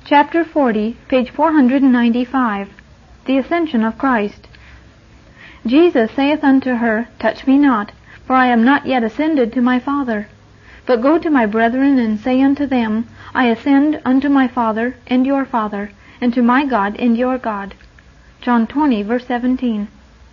Chapter 40, page 495. The Ascension of Christ. Jesus saith unto her, Touch me not, for I am not yet ascended to my Father. But go to my brethren, and say unto them, I ascend unto my Father and your Father, and to my God and your God. John 20, verse 17.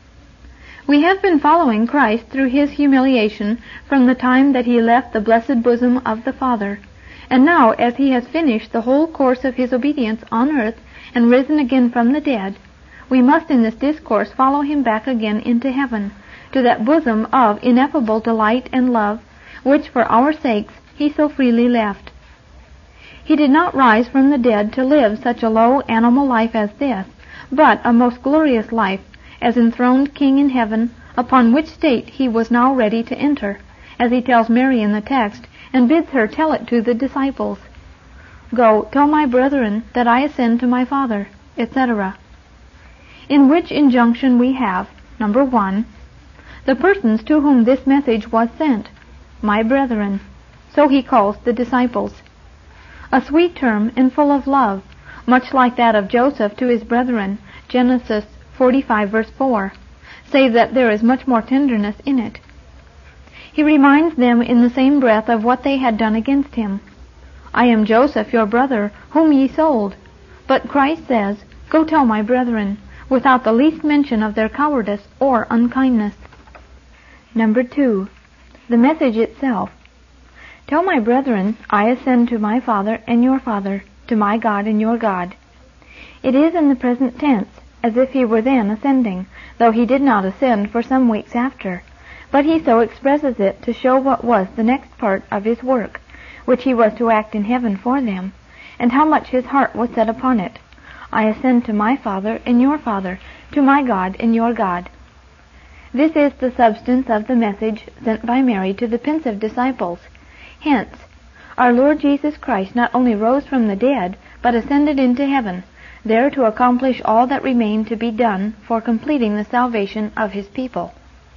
We have been following Christ through his humiliation from the time that he left the blessed bosom of the Father. And now, as he has finished the whole course of his obedience on earth and risen again from the dead, we must in this discourse follow him back again into heaven, to that bosom of ineffable delight and love, which for our sakes he so freely left. He did not rise from the dead to live such a low animal life as this, but a most glorious life, as enthroned King in heaven, upon which state he was now ready to enter, as he tells Mary in the text, and bids her tell it to the disciples. Go, tell my brethren that I ascend to my Father, etc. In which injunction we have, number 1, the persons to whom this message was sent, my brethren. So he calls the disciples. A sweet term and full of love, much like that of Joseph to his brethren, Genesis 45, verse 4, save that there is much more tenderness in it. He reminds them in the same breath of what they had done against him. I am Joseph, your brother, whom ye sold. But Christ says, Go tell my brethren, without the least mention of their cowardice or unkindness. Number 2, the message itself. Tell my brethren, I ascend to my Father and your Father, to my God and your God. It is in the present tense, as if he were then ascending, though he did not ascend for some weeks after. But he so expresses it to show what was the next part of his work, which he was to act in heaven for them, and how much his heart was set upon it. I ascend to my Father and your Father, to my God and your God. This is the substance of the message sent by Mary to the pensive disciples. Hence, our Lord Jesus Christ not only rose from the dead, but ascended into heaven, there to accomplish all that remained to be done for completing the salvation of his people.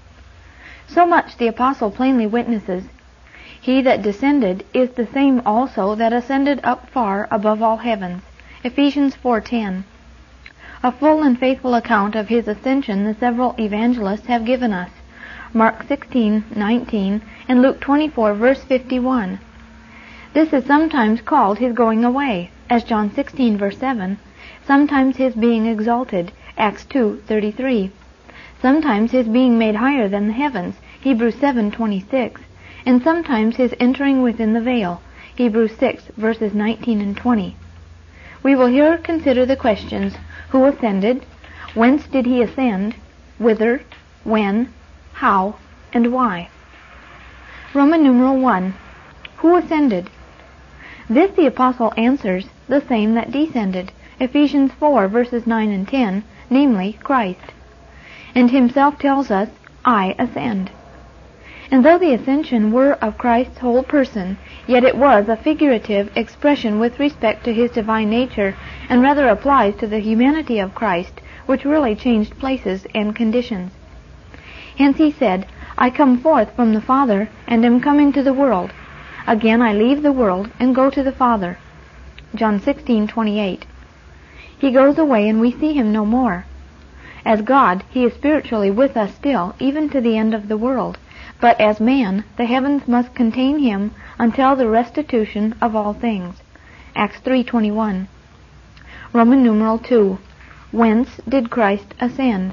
So much the apostle plainly witnesses. He that descended is the same also that ascended up far above all heavens. Ephesians 4:10. A full and faithful account of his ascension the several evangelists have given us. Mark 16:19 and Luke 24, verse 51. This is sometimes called his going away, as John 16, verse 7. Sometimes his being exalted, Acts 2:33. Sometimes his being made higher than the heavens, Hebrews 7:26. And sometimes his entering within the veil, Hebrews 6, verses 19 and 20. We will here consider the questions: who ascended, whence did he ascend, whither, when, how, and why. Roman numeral 1. Who ascended? This the apostle answers, the same that descended, Ephesians 4, verses 9 and 10, namely, Christ. And himself tells us, I ascend. And though the ascension were of Christ's whole person, yet it was a figurative expression with respect to his divine nature, and rather applies to the humanity of Christ, which really changed places and conditions. Hence he said, I come forth from the Father, and am coming to the world. Again I leave the world, and go to the Father. John 16:28. He goes away, and we see him no more. As God, he is spiritually with us still, even to the end of the world. But as man, the heavens must contain him until the restitution of all things. Acts 3:21. Roman numeral 2. Whence did Christ ascend?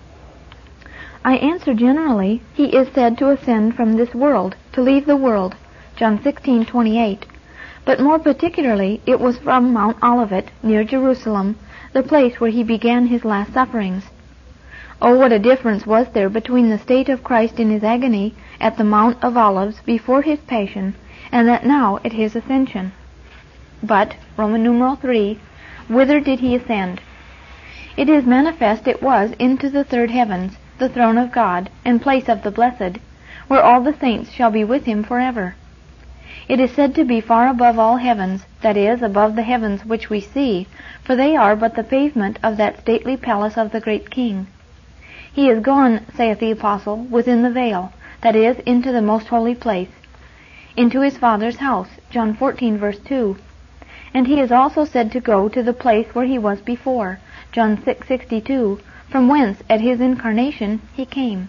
I answer generally, he is said to ascend from this world, to leave the world. John 16:28. But more particularly, it was from Mount Olivet, near Jerusalem, the place where he began his last sufferings. Oh, what a difference was there between the state of Christ in his agony at the Mount of Olives before his passion, and that now at his ascension. But, Roman numeral 3, whither did he ascend? It is manifest it was into the third heavens, the throne of God, and place of the blessed, where all the saints shall be with him forever. It is said to be far above all heavens, that is, above the heavens which we see, for they are but the pavement of that stately palace of the great King. He is gone, saith the apostle, within the veil, that is, into the most holy place, into his Father's house, John 14, verse 2. And he is also said to go to the place where he was before, John 6:62, from whence at his incarnation he came.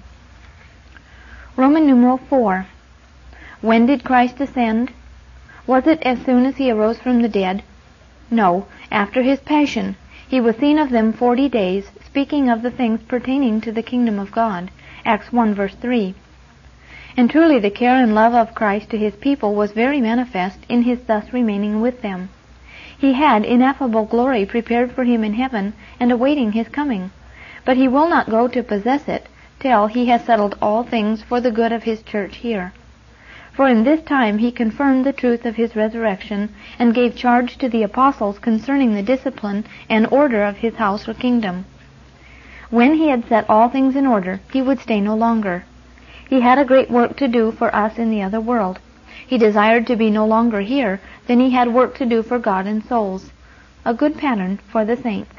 Roman numeral 4. When did Christ ascend? Was it as soon as he arose from the dead? No, after his passion. He was seen of them 40 days, speaking of the things pertaining to the kingdom of God, Acts 1 verse 3. And truly the care and love of Christ to his people was very manifest in his thus remaining with them. He had ineffable glory prepared for him in heaven and awaiting his coming, but he will not go to possess it till he has settled all things for the good of his church here. For in this time he confirmed the truth of his resurrection, and gave charge to the apostles concerning the discipline and order of his house or kingdom. When he had set all things in order, he would stay no longer. He had a great work to do for us in the other world. He desired to be no longer here than he had work to do for God and souls. A good pattern for the saints.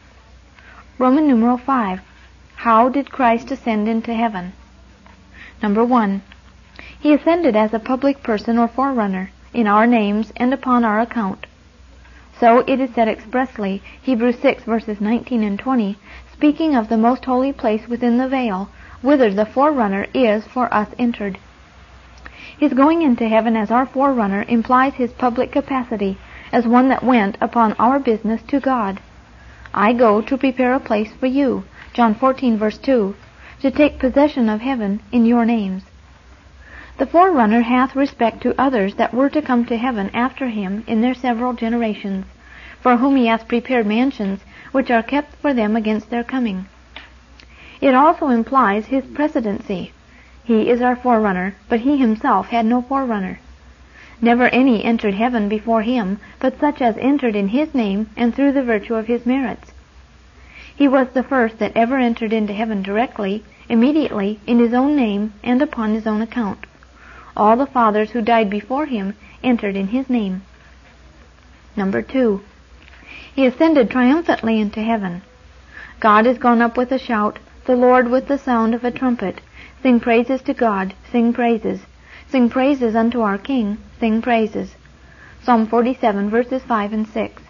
Roman numeral 5. How did Christ ascend into heaven? Number 1. He ascended as a public person or forerunner, in our names and upon our account. So it is said expressly, Hebrews 6 verses 19 and 20, speaking of the most holy place within the veil, whither the forerunner is for us entered. His going into heaven as our forerunner implies his public capacity, as one that went upon our business to God. I go to prepare a place for you, John 14 verse 2, to take possession of heaven in your names. The forerunner hath respect to others that were to come to heaven after him in their several generations, for whom he hath prepared mansions, which are kept for them against their coming. It also implies his precedency. He is our forerunner, but he himself had no forerunner. Never any entered heaven before him, but such as entered in his name and through the virtue of his merits. He was the first that ever entered into heaven directly, immediately, in his own name, and upon his own account. All the fathers who died before him entered in his name. Number 2. He ascended triumphantly into heaven. God is gone up with a shout, the Lord with the sound of a trumpet. Sing praises to God, sing praises. Sing praises unto our King, sing praises. Psalm 47 verses 5 and 6.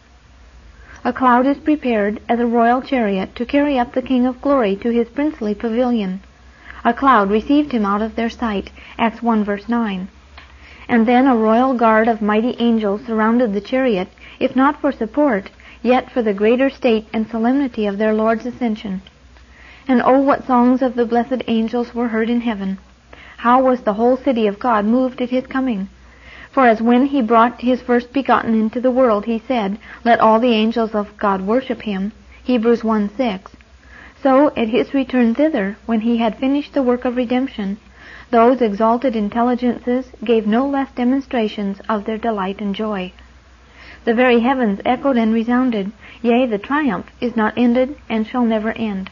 A cloud is prepared as a royal chariot to carry up the King of glory to his princely pavilion. A cloud received him out of their sight, Acts 1 verse 9. And then a royal guard of mighty angels surrounded the chariot, if not for support, yet for the greater state and solemnity of their Lord's ascension. And oh, what songs of the blessed angels were heard in heaven! How was the whole city of God moved at his coming! For as when he brought his first begotten into the world, he said, Let all the angels of God worship him, Hebrews 1:6. So at his return thither, when he had finished the work of redemption, those exalted intelligences gave no less demonstrations of their delight and joy. The very heavens echoed and resounded, yea, the triumph is not ended and shall never end.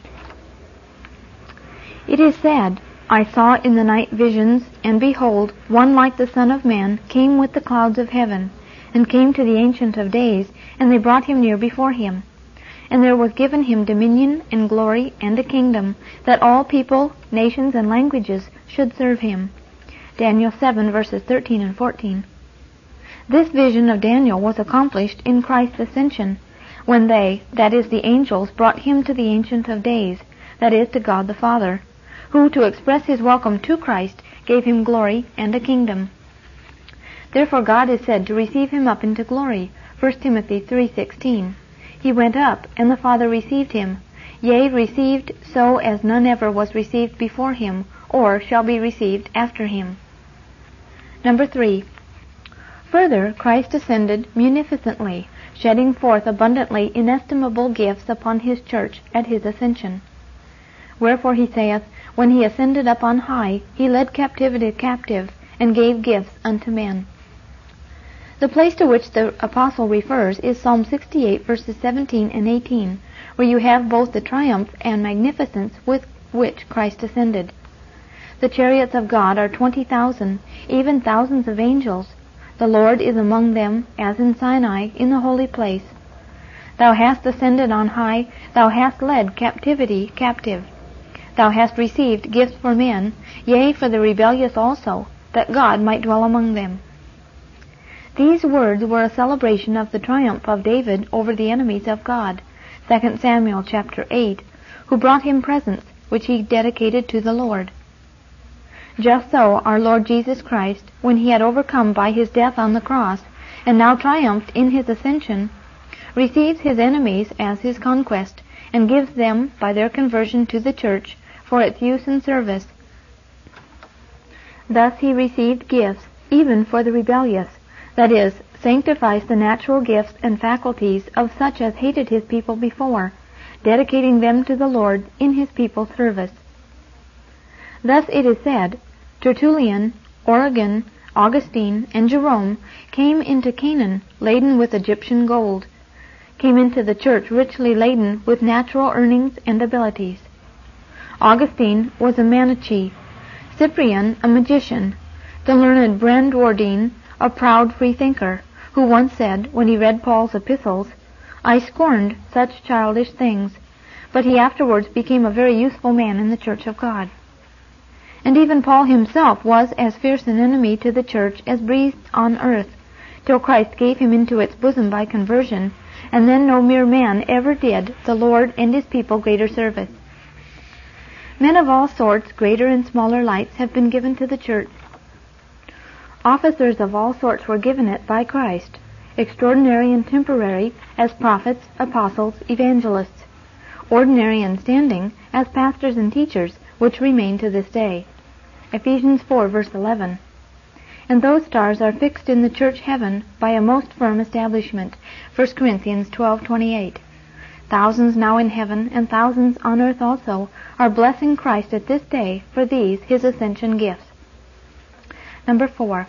It is said, I saw in the night visions, and behold, one like the Son of Man came with the clouds of heaven, and came to the Ancient of Days, and they brought him near before him. And there was given him dominion and glory and a kingdom, that all people, nations, and languages should serve him. Daniel 7 verses 13 and 14. This vision of Daniel was accomplished in Christ's ascension, when they, that is the angels, brought him to the Ancient of Days, that is to God the Father, who, to express his welcome to Christ, gave him glory and a kingdom. Therefore God is said to receive him up into glory, 1 Timothy 3:16. He went up, and the Father received him, yea, received so as none ever was received before him, or shall be received after him. Number 3. Further, Christ ascended munificently, shedding forth abundantly inestimable gifts upon his church at his ascension. Wherefore he saith, When he ascended up on high, he led captivity captive, and gave gifts unto men. The place to which the apostle refers is Psalm 68 verses 17 and 18, where you have both the triumph and magnificence with which Christ ascended. The chariots of God are 20,000, even thousands of angels. The Lord is among them, as in Sinai, in the holy place. Thou hast ascended on high, thou hast led captivity captive. Thou hast received gifts for men, yea, for the rebellious also, that God might dwell among them. These words were a celebration of the triumph of David over the enemies of God, 2 Samuel chapter 8, who brought him presents which he dedicated to the Lord. Just so our Lord Jesus Christ, when he had overcome by his death on the cross, and now triumphed in his ascension, receives his enemies as his conquest, and gives them, by their conversion to the church, for its use and service. Thus he received gifts, even for the rebellious, that is, sanctifies the natural gifts and faculties of such as hated his people before, dedicating them to the Lord in his people's service. Thus it is said, Tertullian, Origen, Augustine, and Jerome came into Canaan laden with Egyptian gold, came into the church richly laden with natural earnings and abilities. Augustine was a Manichee, Cyprian a magician, the learned Brandwardine a proud freethinker, who once said, when he read Paul's epistles, "I scorned such childish things," but he afterwards became a very useful man in the church of God. And even Paul himself was as fierce an enemy to the church as breathed on earth, till Christ gave him into its bosom by conversion, and then no mere man ever did the Lord and his people greater service. Men of all sorts, greater and smaller lights, have been given to the church. Officers of all sorts were given it by Christ, extraordinary and temporary as prophets, apostles, evangelists, ordinary and standing as pastors and teachers, which remain to this day. Ephesians 4, verse 11. And those stars are fixed in the church heaven by a most firm establishment. 1 Corinthians 12:28. Thousands now in heaven and thousands on earth also are blessing Christ at this day for these his ascension gifts. Number 4.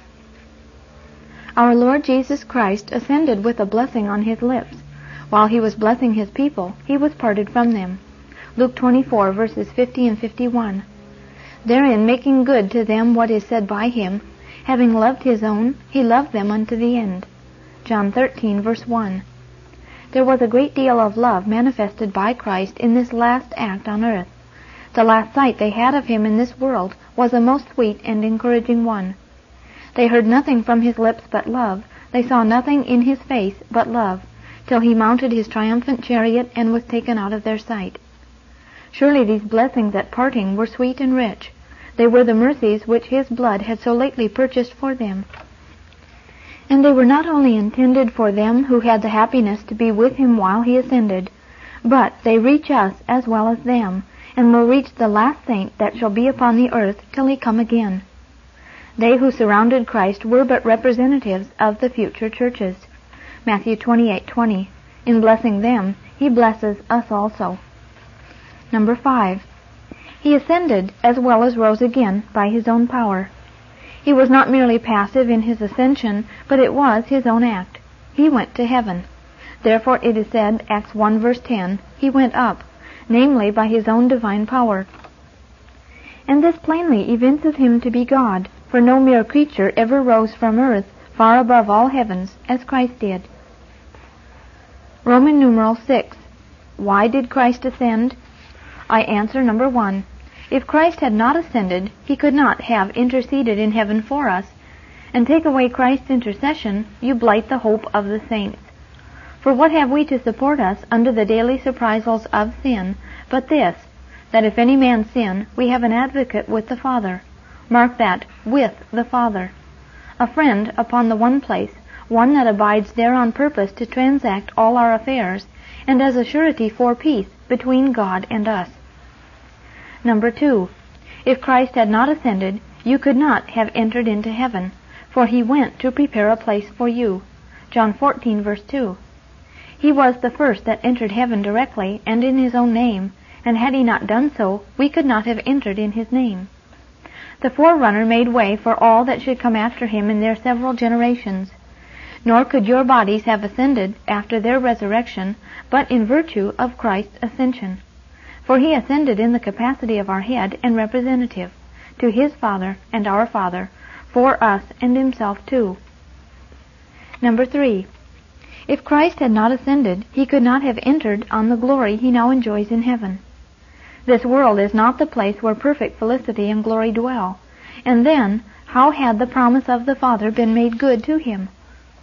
Our Lord Jesus Christ ascended with a blessing on his lips. While he was blessing his people, he was parted from them. Luke 24, verses 50 and 51. Therein making good to them what is said by him, having loved his own, he loved them unto the end. John 13, verse 1. There was a great deal of love manifested by Christ in this last act on earth. The last sight they had of him in this world was a most sweet and encouraging one. They heard nothing from his lips but love, they saw nothing in his face but love, till he mounted his triumphant chariot and was taken out of their sight. Surely these blessings at parting were sweet and rich. They were the mercies which his blood had so lately purchased for them. And they were not only intended for them who had the happiness to be with him while he ascended, but they reach us as well as them, and will reach the last saint that shall be upon the earth till he come again. They who surrounded Christ were but representatives of the future churches. Matthew 28:20. In blessing them, he blesses us also. Number 5. He ascended as well as rose again by his own power. He was not merely passive in his ascension, but it was his own act. He went to heaven. Therefore it is said, Acts 1 verse 10, he went up, namely by his own divine power. And this plainly evinces him to be God, for no mere creature ever rose from earth far above all heavens, as Christ did. Roman numeral 6. Why did Christ ascend? I answer, number 1. If Christ had not ascended, he could not have interceded in heaven for us, and take away Christ's intercession, you blight the hope of the saints. For what have we to support us under the daily surprisals of sin, but this, that if any man sin, we have an advocate with the Father. Mark that, with the Father. A friend upon the one place, one that abides there on purpose to transact all our affairs, and as a surety for peace between God and us. Number 2. If Christ had not ascended, you could not have entered into heaven, for he went to prepare a place for you. John 14, verse 2. He was the first that entered heaven directly and in his own name, and had he not done so, we could not have entered in his name. The forerunner made way for all that should come after him in their several generations. Nor could your bodies have ascended after their resurrection, but in virtue of Christ's ascension. For he ascended in the capacity of our head and representative, to his Father and our Father, for us and himself too. Number 3. If Christ had not ascended, he could not have entered on the glory he now enjoys in heaven. This world is not the place where perfect felicity and glory dwell. And then, how had the promise of the Father been made good to him?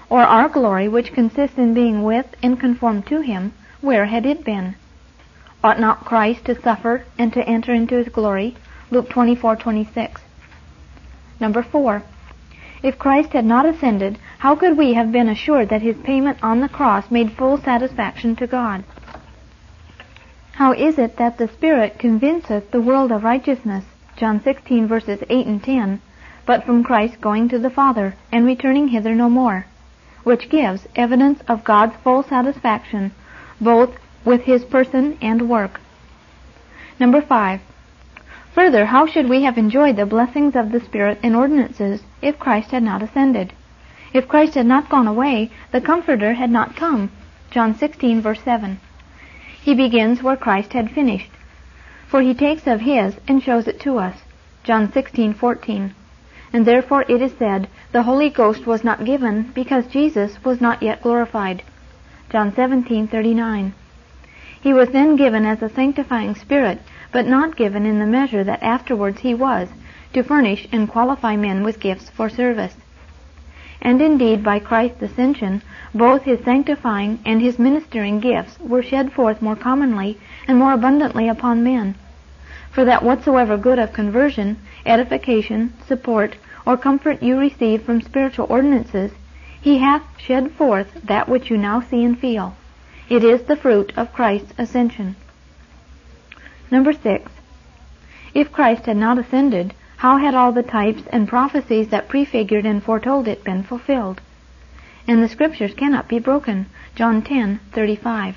Or our glory, which consists in being with and conformed to him, where had it been? Ought not Christ to suffer and to enter into his glory? Luke 24:26. Number 4. If Christ had not ascended, how could we have been assured that his payment on the cross made full satisfaction to God? How is it that the Spirit convinceth the world of righteousness, John 16 verses 8 and 10, but from Christ going to the Father, and returning hither no more? Which gives evidence of God's full satisfaction, both with his person and work. Number 5. Further, how should we have enjoyed the blessings of the Spirit and ordinances if Christ had not ascended? If Christ had not gone away, the Comforter had not come. John 16 verse 7. He begins where Christ had finished. For he takes of his and shows it to us. John 16:14. And therefore it is said, the Holy Ghost was not given because Jesus was not yet glorified. John 17:39. He was then given as a sanctifying Spirit, but not given in the measure that afterwards he was, to furnish and qualify men with gifts for service. And indeed, by Christ's ascension, both his sanctifying and his ministering gifts were shed forth more commonly and more abundantly upon men. For that whatsoever good of conversion, edification, support, or comfort you receive from spiritual ordinances, he hath shed forth that which you now see and feel. It is the fruit of Christ's ascension. Number 6. If Christ had not ascended, how had all the types and prophecies that prefigured and foretold it been fulfilled? And the Scriptures cannot be broken. John 10:35.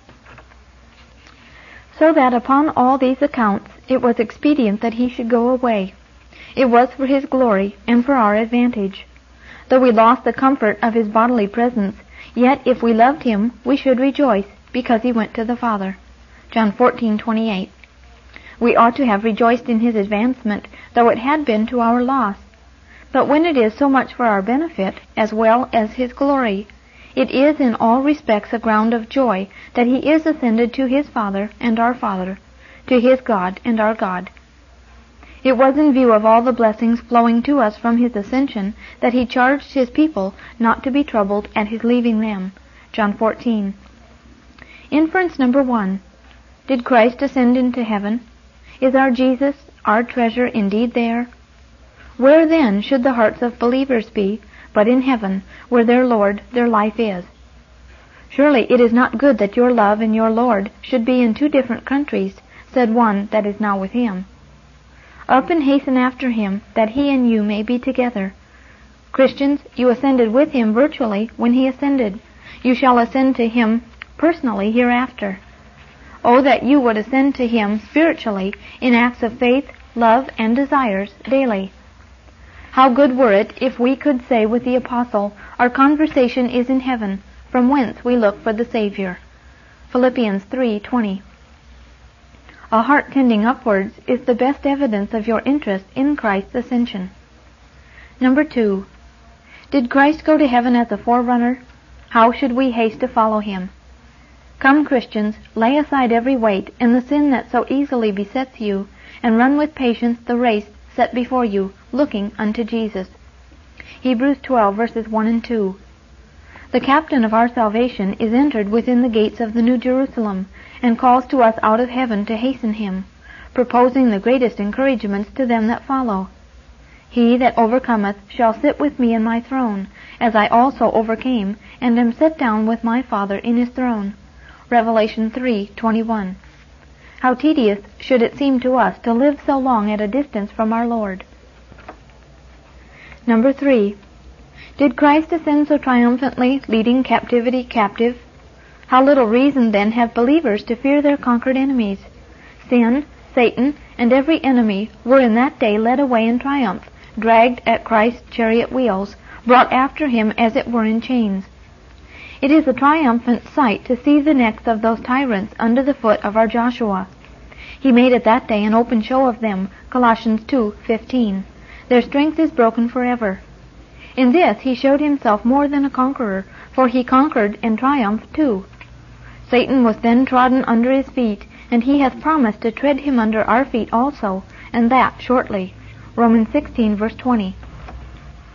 So that upon all these accounts it was expedient that he should go away. It was for his glory and for our advantage. Though we lost the comfort of his bodily presence, yet if we loved him, we should rejoice, because he went to the Father. John 14:28. We ought to have rejoiced in his advancement, though it had been to our loss. But when it is so much for our benefit, as well as his glory, it is in all respects a ground of joy that he is ascended to his Father and our Father, to his God and our God. It was in view of all the blessings flowing to us from his ascension that he charged his people not to be troubled at his leaving them. John 14. Inference number 1. Did Christ ascend into heaven? Is our Jesus, our treasure, indeed there? Where then should the hearts of believers be, but in heaven, where their Lord, their life is? Surely it is not good that your love and your Lord should be in two different countries, said one that is now with him. Up and hasten after him, that he and you may be together. Christians, you ascended with him virtually when he ascended. You shall ascend to him personally hereafter. Oh, that you would ascend to him spiritually in acts of faith, love, and desires daily. How good were it if we could say with the Apostle, our conversation is in heaven, from whence we look for the Savior. Philippians 3:20. A heart tending upwards is the best evidence of your interest in Christ's ascension. Number 2. Did Christ go to heaven as a forerunner? How should we haste to follow him? Come, Christians, lay aside every weight and the sin that so easily besets you, and run with patience the race set before you, looking unto Jesus. Hebrews 12 verses 1 and 2. The captain of our salvation is entered within the gates of the New Jerusalem, and calls to us out of heaven to hasten him, proposing the greatest encouragements to them that follow. He that overcometh shall sit with me in my throne, as I also overcame, and am set down with my Father in his throne. Revelation 3:21. How tedious should it seem to us to live so long at a distance from our Lord. Number 3. Did Christ ascend so triumphantly, leading captivity captive? How little reason then have believers to fear their conquered enemies? Sin, Satan, and every enemy were in that day led away in triumph, dragged at Christ's chariot wheels, brought after him as it were in chains. It is a triumphant sight to see the necks of those tyrants under the foot of our Joshua. He made at that day an open show of them, Colossians 2:15. Their strength is broken forever. In this he showed himself more than a conqueror, for he conquered and triumphed too. Satan was then trodden under his feet, and he hath promised to tread him under our feet also, and that shortly. Romans 16 verse 20.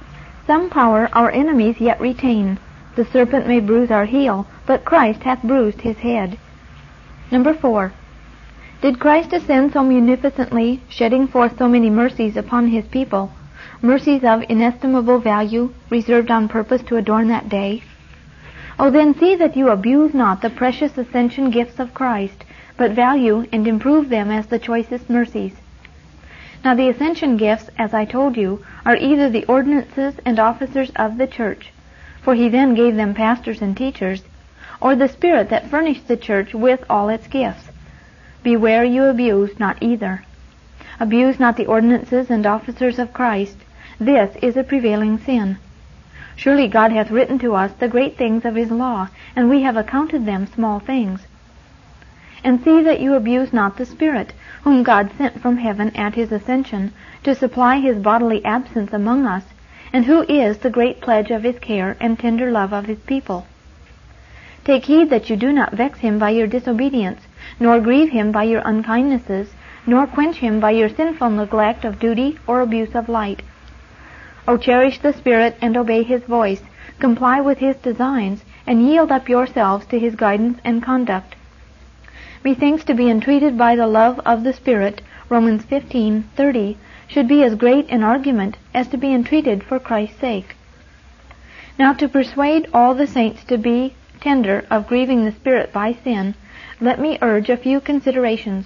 Some power our enemies yet retain. The serpent may bruise our heel, but Christ hath bruised his head. Number 4. Did Christ ascend so munificently, shedding forth so many mercies upon his people, mercies of inestimable value, reserved on purpose to adorn that day? Oh, then see that you abuse not the precious ascension gifts of Christ, but value and improve them as the choicest mercies. Now the ascension gifts, as I told you, are either the ordinances and officers of the church, for he then gave them pastors and teachers, or the Spirit that furnished the church with all its gifts. Beware you abuse not either. Abuse not the ordinances and officers of Christ. This is a prevailing sin. Surely God hath written to us the great things of his law, and we have accounted them small things. And see that you abuse not the Spirit, whom God sent from heaven at his ascension, to supply his bodily absence among us, and who is the great pledge of his care and tender love of his people. Take heed that you do not vex him by your disobedience, nor grieve him by your unkindnesses, nor quench him by your sinful neglect of duty or abuse of light. O cherish the Spirit and obey his voice, comply with his designs, and yield up yourselves to his guidance and conduct. Methinks to be entreated by the love of the Spirit, Romans 15:30, should be as great an argument as to be entreated for Christ's sake. Now to persuade all the saints to be tender of grieving the Spirit by sin, let me urge a few considerations.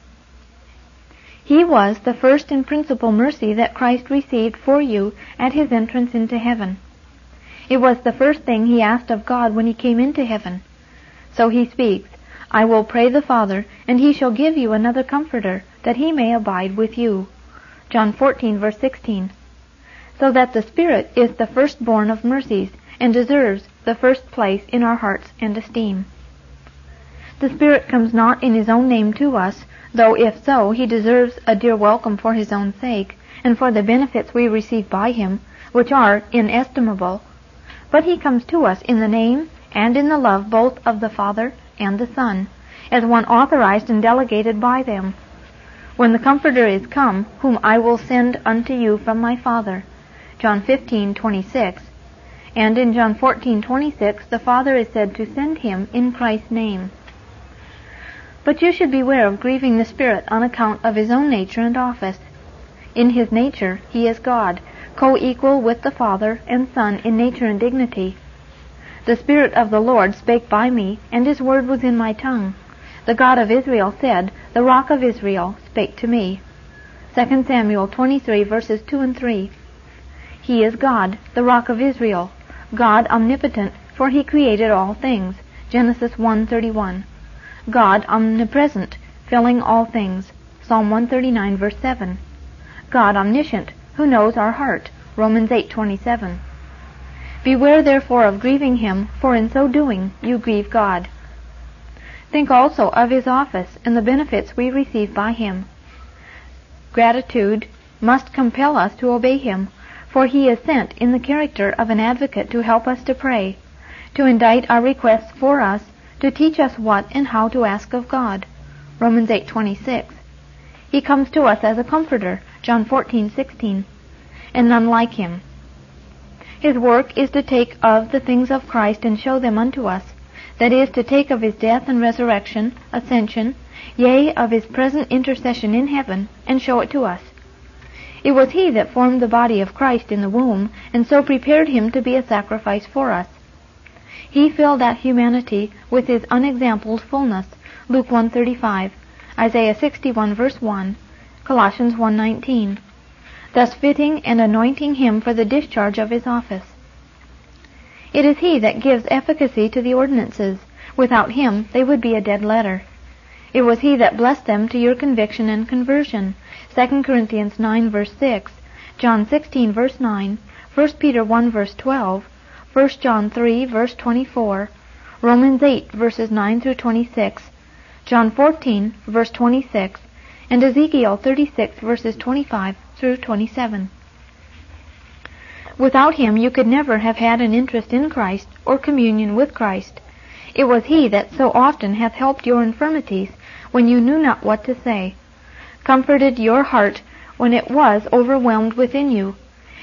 He was the first and principal mercy that Christ received for you at his entrance into heaven. It was the first thing he asked of God when he came into heaven. So he speaks, I will pray the Father, and he shall give you another Comforter, that he may abide with you. John 14:16. So that the Spirit is the firstborn of mercies, and deserves the first place in our hearts and esteem. The Spirit comes not in his own name to us, though if so, he deserves a dear welcome for his own sake, and for the benefits we receive by him, which are inestimable. But he comes to us in the name and in the love both of the Father and the Son, as one authorized and delegated by them. When the Comforter is come, whom I will send unto you from my Father, John 15:26, and in John 14:26 the Father is said to send him in Christ's name. But you should beware of grieving the Spirit on account of his own nature and office. In his nature he is God, co-equal with the Father and Son in nature and dignity. The Spirit of the Lord spake by me, and his word was in my tongue. The God of Israel said, the Rock of Israel spake to me. 2 Samuel 23:2-3. He is God, the Rock of Israel, God omnipotent, for he created all things. Genesis 1:31. God omnipresent, filling all things. Psalm 139:7. God omniscient, who knows our heart. Romans 8:27. Beware therefore of grieving him, for in so doing you grieve God. Think also of his office and the benefits we receive by him. Gratitude must compel us to obey him, for he is sent in the character of an advocate to help us to pray, to indite our requests for us, to teach us what and how to ask of God. Romans 8:26. He comes to us as a comforter. John 14:16. And none like him. His work is to take of the things of Christ and show them unto us, that is, to take of his death and resurrection, ascension, yea, of his present intercession in heaven, and show it to us. It was he that formed the body of Christ in the womb, and so prepared him to be a sacrifice for us. He filled that humanity with his unexampled fullness, Luke 1:35, Isaiah 61:1, Colossians 1:19, thus fitting and anointing him for the discharge of his office. It is he that gives efficacy to the ordinances. Without him they would be a dead letter. It was he that blessed them to your conviction and conversion, 2 Corinthians 9:6, John 16:9, 1 Peter 1:12, 1 John 3:24, Romans 8:9-26, John 14:26, and Ezekiel 36:25-27. Without him you could never have had an interest in Christ or communion with Christ. It was he that so often hath helped your infirmities when you knew not what to say, comforted your heart when it was overwhelmed within you,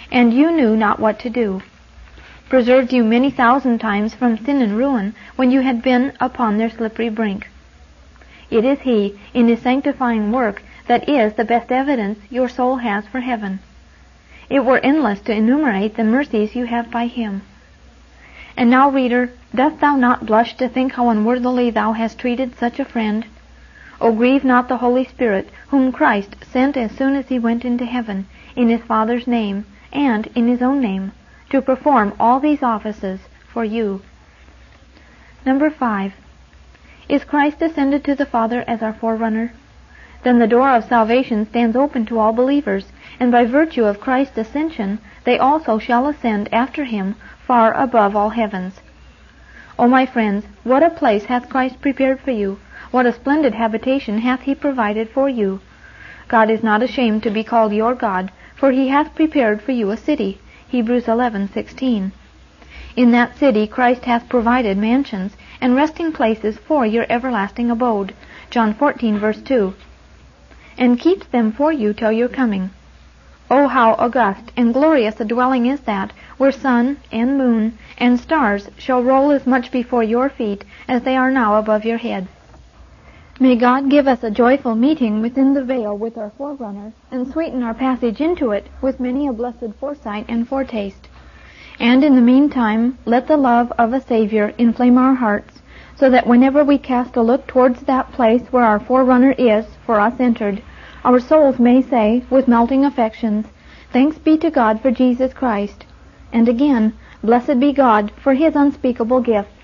and you knew not what to do. Preserved you many thousand times from sin and ruin when you had been upon their slippery brink. It is He, in His sanctifying work, that is the best evidence your soul has for heaven. It were endless to enumerate the mercies you have by Him. And now, reader, dost thou not blush to think how unworthily thou hast treated such a friend? O grieve not the Holy Spirit, whom Christ sent as soon as He went into heaven, in His Father's name, and in His own name, to perform all these offices for you. Number 5. Is Christ ascended to the Father as our forerunner? Then the door of salvation stands open to all believers, and by virtue of Christ's ascension, they also shall ascend after Him far above all heavens. O my friends, what a place hath Christ prepared for you! What a splendid habitation hath He provided for you! God is not ashamed to be called your God, for He hath prepared for you a city. Hebrews 11:16. In that city Christ hath provided mansions and resting places for your everlasting abode. John 14:2. And keeps them for you till your coming. Oh, how august and glorious a dwelling is that, where sun and moon and stars shall roll as much before your feet as they are now above your head. May God give us a joyful meeting within the veil with our forerunner, and sweeten our passage into it with many a blessed foresight and foretaste. And in the meantime, let the love of a Savior inflame our hearts, so that whenever we cast a look towards that place where our forerunner is for us entered, our souls may say, with melting affections, Thanks be to God for Jesus Christ. And again, Blessed be God for His unspeakable gift.